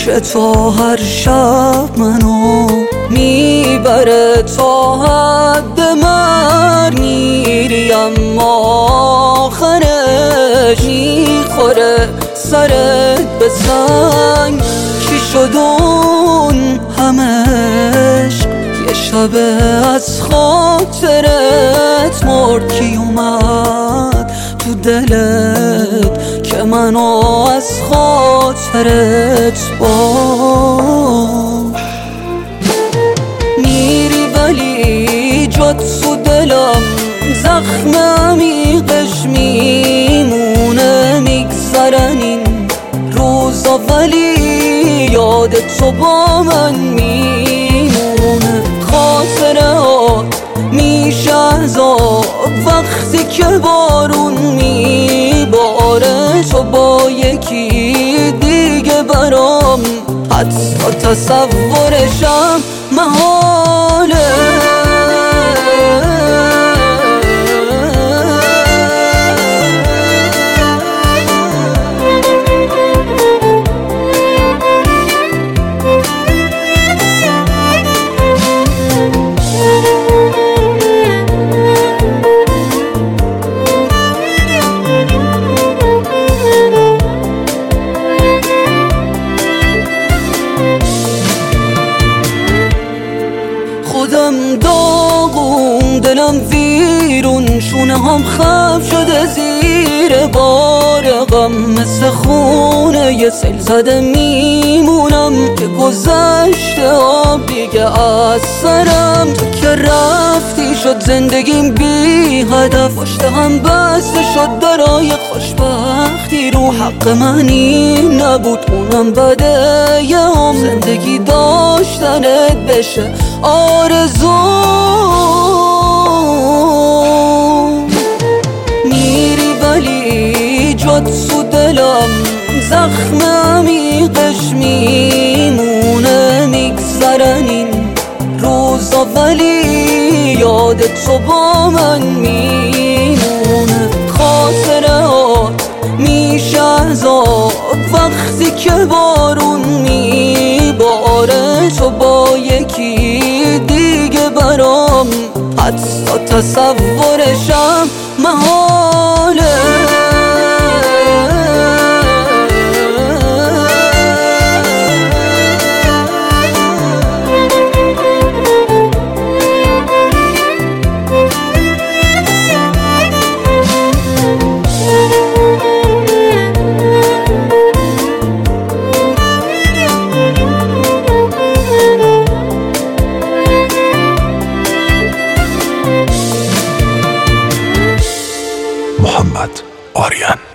که تو هر شب منو میبره تا حد مرگ، میری اما آخرش میخوره سرت به سنگ. چی شد اون همش یه شب از خاطرت مرد؟ کی اومد تو دلت که منو از خاطرت باش؟ میری ولی جات تو دلم زخم عمیقش میمونه، میگذرن این روزا ولی یاد تو با من میمونه. خاطرات میشه عذاب وقتی که بارون میباره، تو با یکی دیگه برام حتی تصورشم محاله. خودم داغون دلم ویرون، شونه هم خم شده زیر بار غم، مثل خونه یه سیل زده میمونم که گذشته آب دیگه از سرم. تو که رفتی شد زندگیم بی هدف، پشت هم بسته شد درای خوشبختی، رو حق منی نبود اونم بده یه هم زندگی داشتنت بشه آرزو. میری ولی جات تو دلم زخم عمیقش میمونه، میگذرن این روزا ولی یاد تو با من میمونه. خاطرات میشه عذاب وقتی که بارون میباره، تو با یکی دیگه برام حتی تصورشم محاله. محمد آریان.